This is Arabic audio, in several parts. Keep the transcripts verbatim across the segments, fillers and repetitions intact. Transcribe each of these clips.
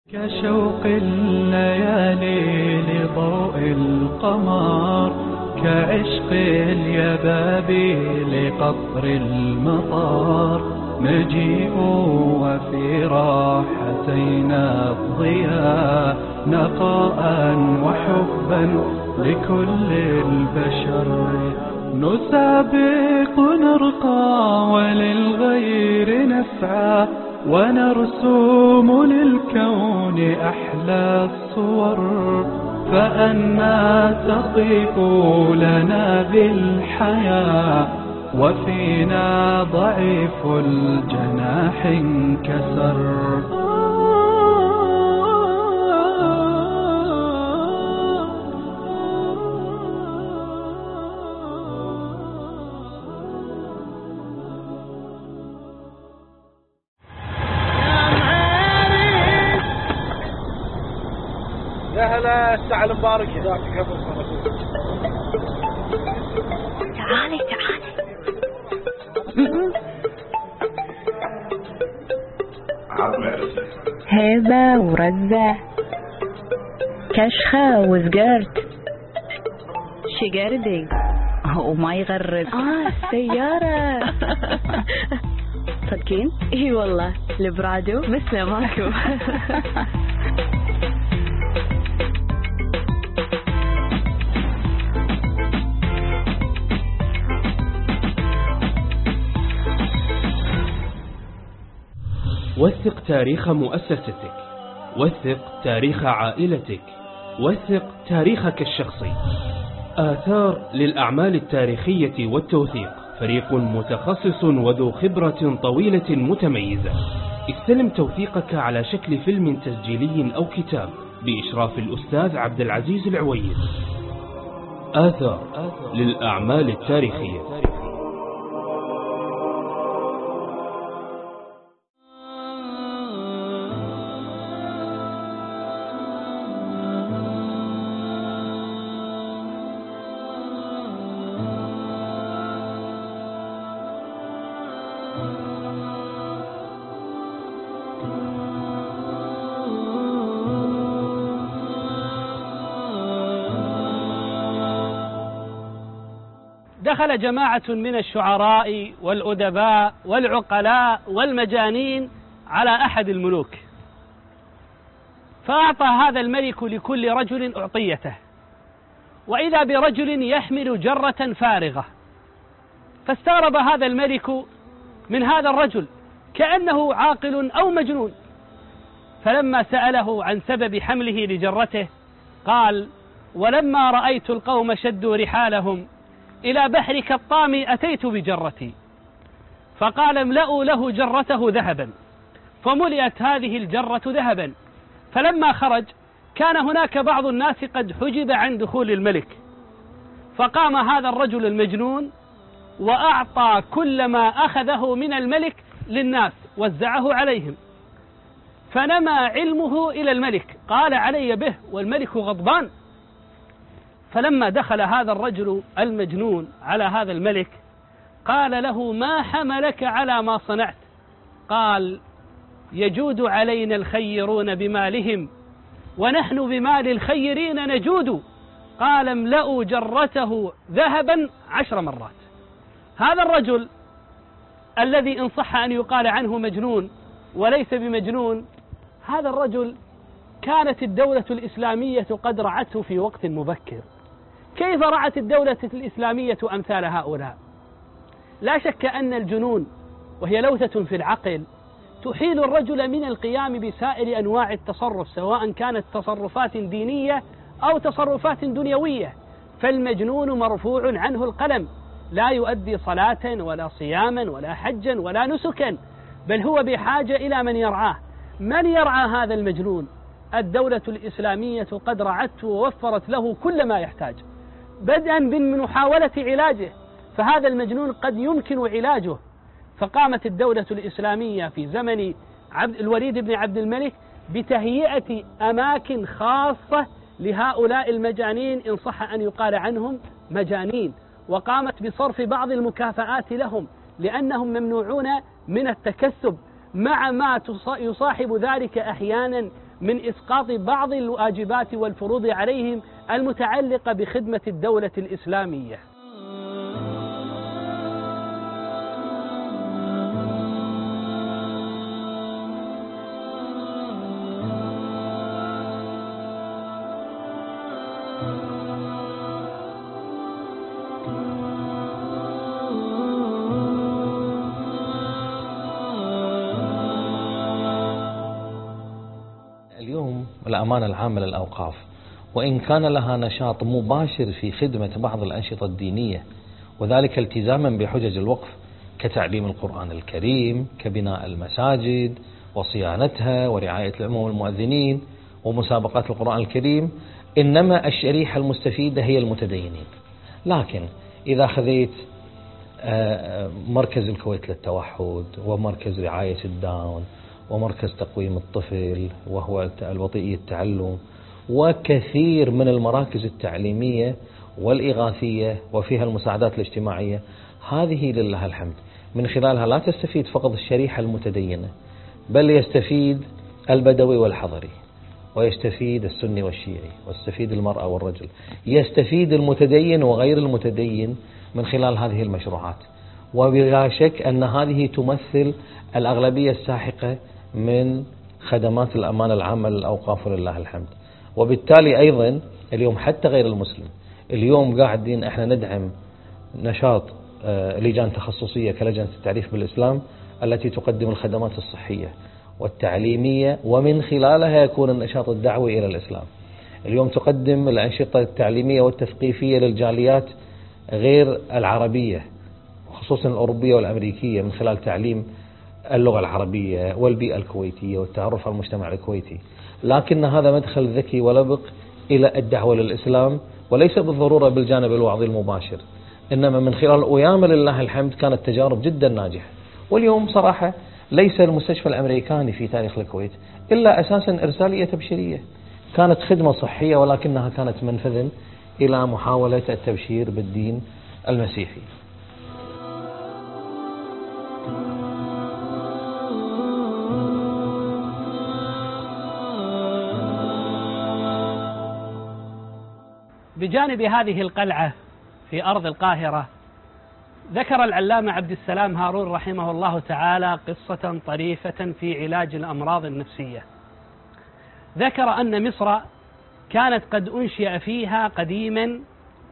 كشوق الليالي لضوء القمر، كعشق اليبابي لقطر المطر، نجيء وفي راحتينا الضياء، نقاء وحبا لكل البشر، نسابق نرقى وللغير نسعى، ونرسم للكون أحلى الصور، فأنا تطيب لنا بالحياة، وفينا ضعيف الجناح انكسر. يا هلا الساعة المبارك ذاك قبل تعالي تعالي هبة ورزة كشخة وزقرت شقردي وما يغرد اه السيارة صدقين؟ اي والله البرادو مثل ماكو. وثق تاريخ مؤسستك، وثق تاريخ عائلتك، وثق تاريخك الشخصي. آثار للأعمال التاريخية والتوثيق، فريق متخصص وذو خبرة طويلة متميزة. استلم توثيقك على شكل فيلم تسجيلي أو كتاب بإشراف الأستاذ عبد العزيز العويد. آثار للأعمال التاريخية. دخل جماعة من الشعراء والأدباء والعقلاء والمجانين على أحد الملوك، فأعطى هذا الملك لكل رجل أعطيته، وإذا برجل يحمل جرة فارغة، فاستغرب هذا الملك من هذا الرجل كأنه عاقل أو مجنون، فلما سأله عن سبب حمله لجرته قال: ولما رأيت القوم شدوا رحالهم إلى بحر كالطام أتيت بجرتي. فقال: املأوا له جرته ذهبا، فملئت هذه الجرة ذهبا. فلما خرج كان هناك بعض الناس قد حجب عن دخول الملك، فقام هذا الرجل المجنون وأعطى كل ما أخذه من الملك للناس، وزعه عليهم، فنمى علمه إلى الملك، قال: علي به، والملك غضبان. فلما دخل هذا الرجل المجنون على هذا الملك قال له: ما حملك على ما صنعت؟ قال: يجود علينا الخيرون بمالهم، ونحن بمال الخيرين نجود. قال: املأوا جرته ذهبا عشر مرات. هذا الرجل الذي إن صح أن يقال عنه مجنون وليس بمجنون، هذا الرجل كانت الدولة الإسلامية قد رعته في وقت مبكر. كيف رعت الدولة الإسلامية أمثال هؤلاء؟ لا شك أن الجنون، وهي لوثة في العقل، تحيل الرجل من القيام بسائر أنواع التصرف، سواء كانت تصرفات دينية أو تصرفات دنيوية. فالمجنون مرفوع عنه القلم، لا يؤدي صلاة ولا صياما ولا حجا ولا نسكا، بل هو بحاجة إلى من يرعاه. من يرعى هذا المجنون؟ الدولة الإسلامية قد رعته ووفرت له كل ما يحتاج، بدءا من محاولة علاجه، فهذا المجنون قد يمكن علاجه. فقامت الدولة الإسلامية في زمن عبد الوليد بن عبد الملك بتهيئة أماكن خاصة لهؤلاء المجانين، إن صح أن يقال عنهم مجانين، وقامت بصرف بعض المكافآت لهم لأنهم ممنوعون من التكسب، مع ما يصاحب ذلك أحيانا من إسقاط بعض الواجبات والفروض عليهم المتعلقة بخدمة الدولة الإسلامية. الأمانة العامة للأوقاف وإن كان لها نشاط مباشر في خدمة بعض الأنشطة الدينية وذلك التزاما بحجج الوقف كتعليم القرآن الكريم، كبناء المساجد وصيانتها ورعاية الأمم والمؤذنين ومسابقات القرآن الكريم، إنما الشريحة المستفيدة هي المتدينين. لكن إذا خذيت مركز الكويت للتوحد ومركز رعاية الداون ومركز تقويم الطفل وهو الوطئي التعلم وكثير من المراكز التعليمية والإغاثية وفيها المساعدات الاجتماعية، هذه لله الحمد من خلالها لا تستفيد فقط الشريحة المتدينة، بل يستفيد البدوي والحضري، ويستفيد السني والشيعي، ويستفيد المرأة والرجل، يستفيد المتدين وغير المتدين من خلال هذه المشروعات. وبلا شك أن هذه تمثل الأغلبية الساحقة من خدمات الأمانة العامة للأوقاف ولله الحمد. وبالتالي أيضا اليوم حتى غير المسلم اليوم قاعدين احنا ندعم نشاط لجان تخصصية كلجنة التعريف بالإسلام التي تقدم الخدمات الصحية والتعليمية، ومن خلالها يكون النشاط الدعوي إلى الإسلام. اليوم تقدم الأنشطة التعليمية والتثقيفية للجاليات غير العربية خصوصا الأوروبية والأمريكية من خلال تعليم اللغة العربية والبيئة الكويتية والتعرف على المجتمع الكويتي. لكن هذا مدخل ذكي ولبق إلى الدعوة للإسلام، وليس بالضرورة بالجانب الوعظي المباشر، إنما من خلال أيام لله الحمد كانت تجارب جدا ناجحة. واليوم صراحة ليس المستشفى الأمريكاني في تاريخ الكويت إلا أساسا إرسالية تبشيرية، كانت خدمة صحية ولكنها كانت منفذا إلى محاولة التبشير بالدين المسيحي. بجانب هذه القلعة في أرض القاهرة، ذكر العلامة عبد السلام هارون رحمه الله تعالى قصة طريفة في علاج الأمراض النفسية. ذكر أن مصر كانت قد أنشئ فيها قديما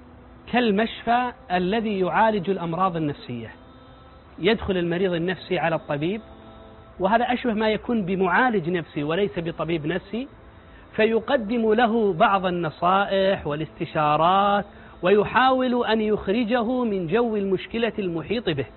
كالمشفى الذي يعالج الأمراض النفسية. يدخل المريض النفسي على الطبيب، وهذا أشبه ما يكون بمعالج نفسي وليس بطبيب نفسي، فيقدم له بعض النصائح والاستشارات ويحاول أن يخرجه من جو المشكلة المحيط به.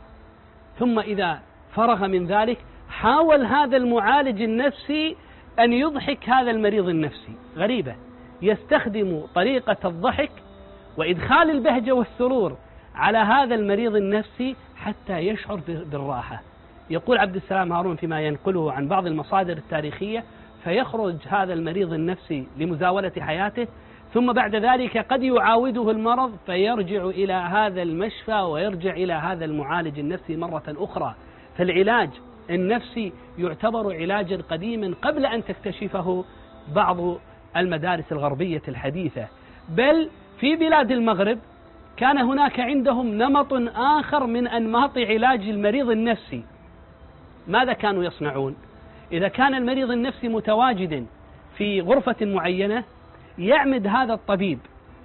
ثم إذا فرغ من ذلك حاول هذا المعالج النفسي أن يضحك هذا المريض النفسي. غريبة، يستخدم طريقة الضحك وإدخال البهجة والسرور على هذا المريض النفسي حتى يشعر بالراحة. يقول عبد السلام هارون فيما ينقله عن بعض المصادر التاريخية: فيخرج هذا المريض النفسي لمزاولة حياته، ثم بعد ذلك قد يعاوده المرض فيرجع إلى هذا المشفى ويرجع إلى هذا المعالج النفسي مرة أخرى. فالعلاج النفسي يعتبر علاجا قديما قبل أن تكتشفه بعض المدارس الغربية الحديثة. بل في بلاد المغرب كان هناك عندهم نمط آخر من أنماط علاج المريض النفسي. ماذا كانوا يصنعون؟ إذا كان المريض النفسي متواجدا في غرفة معينة، يعمد هذا الطبيب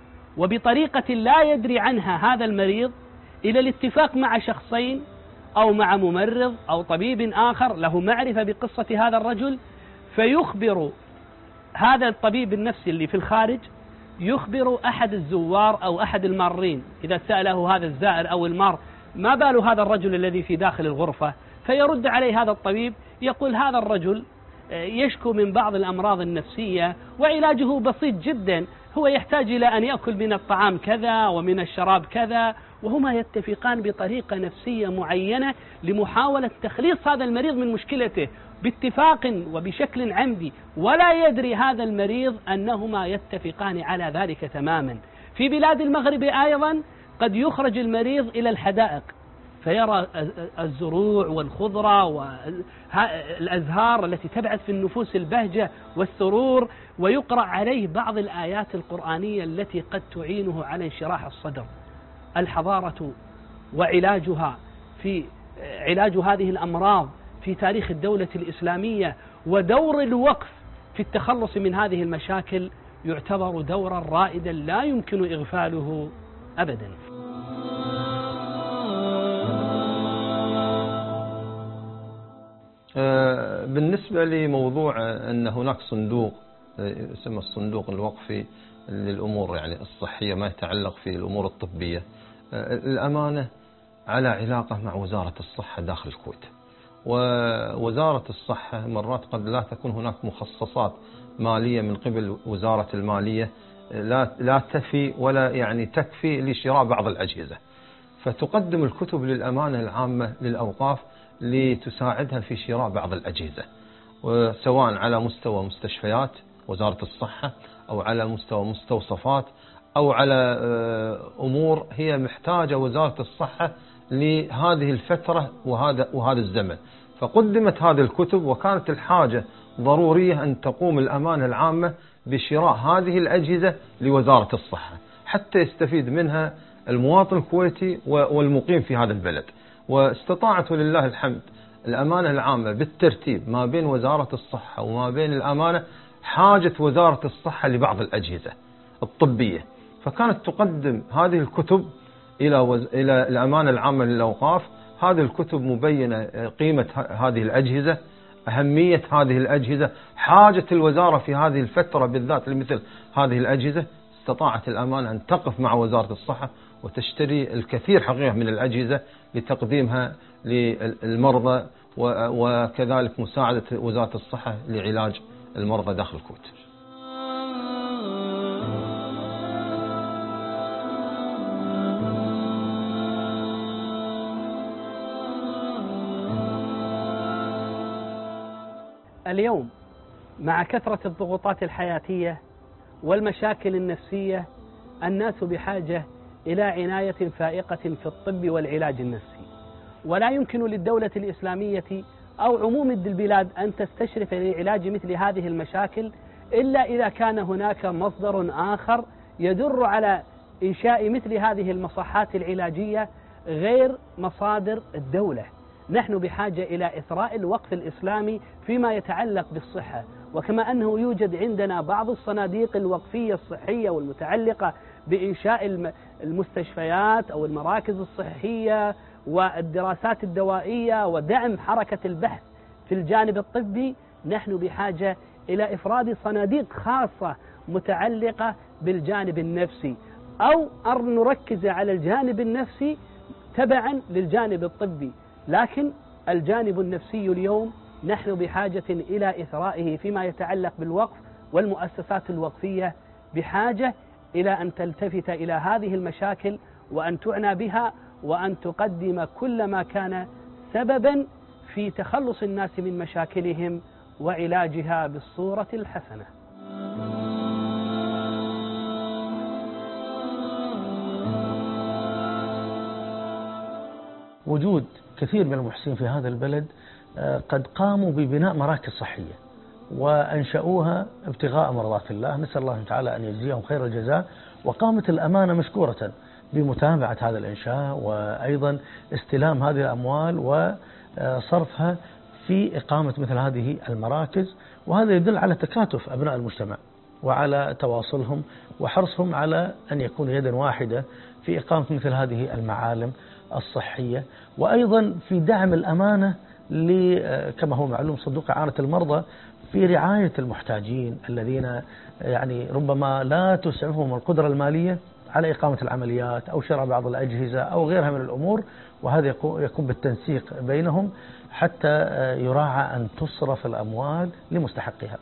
وبطريقة لا يدري عنها هذا المريض إلى الاتفاق مع شخصين أو مع ممرض أو طبيب آخر له معرفة بقصة هذا الرجل، فيخبر هذا الطبيب النفسي اللي في الخارج، يخبر أحد الزوار أو أحد المارين. إذا سأله هذا الزائر أو المار ما بال هذا الرجل الذي في داخل الغرفة، فيرد عليه هذا الطبيب يقول هذا الرجل يشكو من بعض الأمراض النفسية وعلاجه بسيط جدا، هو يحتاج إلى أن يأكل من الطعام كذا ومن الشراب كذا، وهما يتفقان بطريقة نفسية معينة لمحاولة تخليص هذا المريض من مشكلته باتفاق وبشكل عمدي، ولا يدري هذا المريض أنهما يتفقان على ذلك تماما. في بلاد المغرب أيضا قد يخرج المريض إلى الحدائق فيرى الزروع والخضرة والأزهار التي تبعث في النفوس البهجة والسرور، ويقرأ عليه بعض الآيات القرآنية التي قد تعينه على انشراح الصدر. الحضارة وعلاجها في علاج هذه الأمراض في تاريخ الدولة الإسلامية، ودور الوقف في التخلص من هذه المشاكل يعتبر دورا رائدا لا يمكن إغفاله أبدا. بالنسبة لموضوع أن هناك صندوق يسمى الصندوق الوقفي للأمور يعني الصحية ما يتعلق في الأمور الطبية، الأمانة على علاقة مع وزارة الصحة داخل الكويت. ووزارة الصحة مرات قد لا تكون هناك مخصصات مالية من قبل وزارة المالية لا لا تفي ولا يعني تكفي لشراء بعض الأجهزة، فتقدم الكتب للأمانة العامة للأوقاف لتساعدها في شراء بعض الأجهزة، وسواء على مستوى مستشفيات وزارة الصحة أو على مستوى مستوصفات أو على أمور هي محتاجة وزارة الصحة لهذه الفترة وهذا وهذا الزمن. فقدمت هذه الكتب، وكانت الحاجة ضرورية أن تقوم الأمانة العامة بشراء هذه الأجهزة لوزارة الصحة حتى يستفيد منها المواطن الكويتي والمقيم في هذا البلد. واستطاعت ولله الحمد الأمانة العامة بالترتيب ما بين وزارة الصحة وما بين الأمانة حاجة وزارة الصحة لبعض الأجهزة الطبية، فكانت تقدم هذه الكتب إلى وز... إلى الأمانة العامة للأوقاف. هذه الكتب مبينة قيمة هذه الأجهزة، أهمية هذه الأجهزة، حاجة الوزارة في هذه الفترة بالذات لمثل هذه الأجهزة. استطاعت الأمانة أن تقف مع وزارة الصحة وتشتري الكثير حقيقة من الأجهزة لتقديمها للمرضى، وكذلك مساعدة وزارة الصحة لعلاج المرضى داخل الكويت. اليوم مع كثرة الضغوطات الحياتية والمشاكل النفسية الناس بحاجة إلى عناية فائقة في الطب والعلاج النفسي، ولا يمكن للدولة الإسلامية أو عموم البلاد أن تستشرف لعلاج مثل هذه المشاكل إلا إذا كان هناك مصدر آخر يدر على إنشاء مثل هذه المصحات العلاجية غير مصادر الدولة. نحن بحاجة إلى إثراء الوقف الإسلامي فيما يتعلق بالصحة، وكما أنه يوجد عندنا بعض الصناديق الوقفية الصحية والمتعلقة بإنشاء المستشفيات أو المراكز الصحية والدراسات الدوائية ودعم حركة البحث في الجانب الطبي، نحن بحاجة إلى إفراد صناديق خاصة متعلقة بالجانب النفسي، أو أن نركز على الجانب النفسي تبعا للجانب الطبي. لكن الجانب النفسي اليوم نحن بحاجة إلى إثرائه فيما يتعلق بالوقف، والمؤسسات الوقفية بحاجة إلى أن تلتفت إلى هذه المشاكل وأن تعنى بها، وأن تقدم كل ما كان سببا في تخلص الناس من مشاكلهم وعلاجها بالصورة الحسنة. وجود كثير من المحسنين في هذا البلد قد قاموا ببناء مراكز صحية وأنشأوها ابتغاء مرضات الله، نسأل الله تعالى أن يجزيهم خير الجزاء. وقامت الأمانة مشكورة بمتابعة هذا الإنشاء، وأيضا استلام هذه الأموال وصرفها في إقامة مثل هذه المراكز. وهذا يدل على تكاتف أبناء المجتمع وعلى تواصلهم وحرصهم على أن يكون يدا واحدة في إقامة مثل هذه المعالم الصحية، وأيضا في دعم الأمانة كما هو معلوم صندوق إعانة المرضى في رعاية المحتاجين الذين يعني ربما لا تسعفهم القدرة المالية على إقامة العمليات أو شراء بعض الأجهزة أو غيرها من الأمور، وهذا يكون بالتنسيق بينهم حتى يراعى أن تصرف الأموال لمستحقها.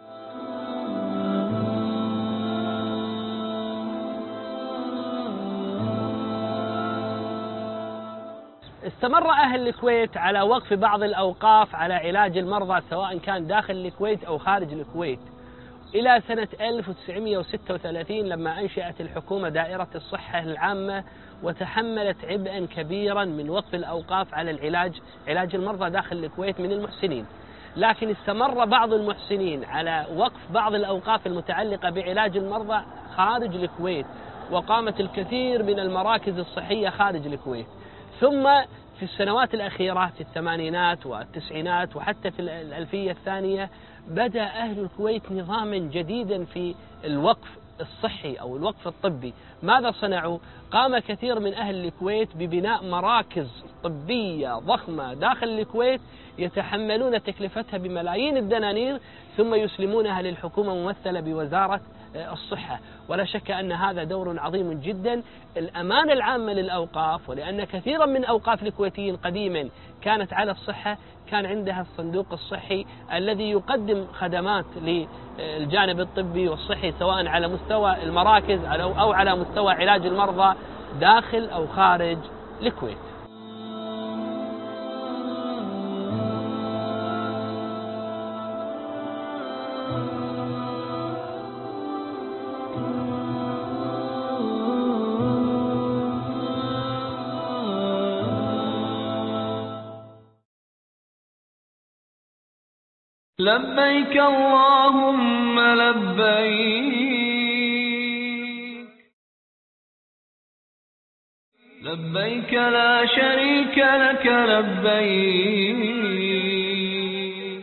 استمر أهل الكويت على وقف بعض الأوقاف على علاج المرضى سواء كان داخل الكويت أو خارج الكويت، إلى سنة ألف وتسعمئة وستة وثلاثين لما أنشأت الحكومة دائرة الصحة العامة وتحملت عبئا كبيرا من وقف الأوقاف على العلاج علاج المرضى داخل الكويت من المحسنين. لكن استمر بعض المحسنين على وقف بعض الأوقاف المتعلقة بعلاج المرضى خارج الكويت، وقامت الكثير من المراكز الصحية خارج الكويت. ثم في السنوات الأخيرة في الثمانينات والتسعينات وحتى في الألفية الثانية بدأ أهل الكويت نظاما جديدا في الوقف الصحي أو الوقف الطبي. ماذا صنعوا؟ قام كثير من أهل الكويت ببناء مراكز طبية ضخمة داخل الكويت يتحملون تكلفتها بملايين الدنانير ثم يسلمونها للحكومة ممثلة بوزارة الصحة. ولا شك أن هذا دور عظيم جدا. الأمانة العامة للأوقاف، ولأن كثيرا من أوقاف الكويتيين قديما كانت على الصحة، كان عندها الصندوق الصحي الذي يقدم خدمات للجانب الطبي والصحي سواء على مستوى المراكز أو على مستوى علاج المرضى داخل أو خارج الكويت. لبيك اللهم لبيك لبيك لا شريك لك لبيك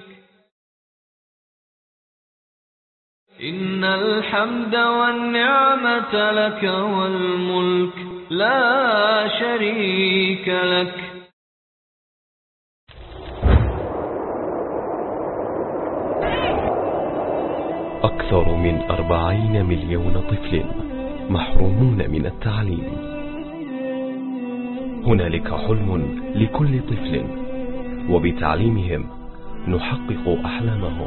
إن الحمد والنعمة لك والملك لا شريك لك. أكثر من أربعين مليون طفل محرومون من التعليم. هنالك حلم لكل طفل، وبتعليمهم نحقق أحلامهم.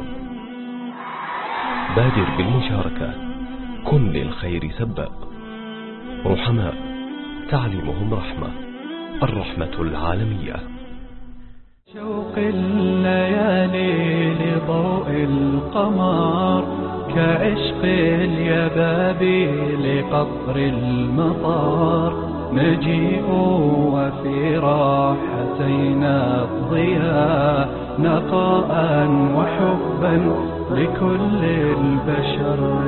بادر بالمشاركة، كن للخير سباق. رحماء، تعليمهم رحمة. الرحمة العالمية. شوق الليالي لضوء القمر كعشق اليبابي لقطر المطار، نجيء وفي راحتينا الضياء نقاء وحبا لكل البشر،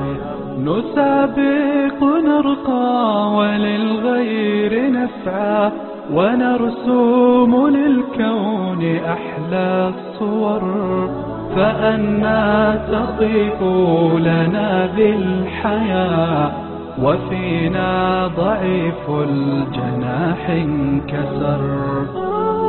نسابق نرقى وللغير نسعى ونرسوم للكون أحلى الصور، فأنا تطيف لنا بالحياة وفينا ضعيف الجناح انكسر.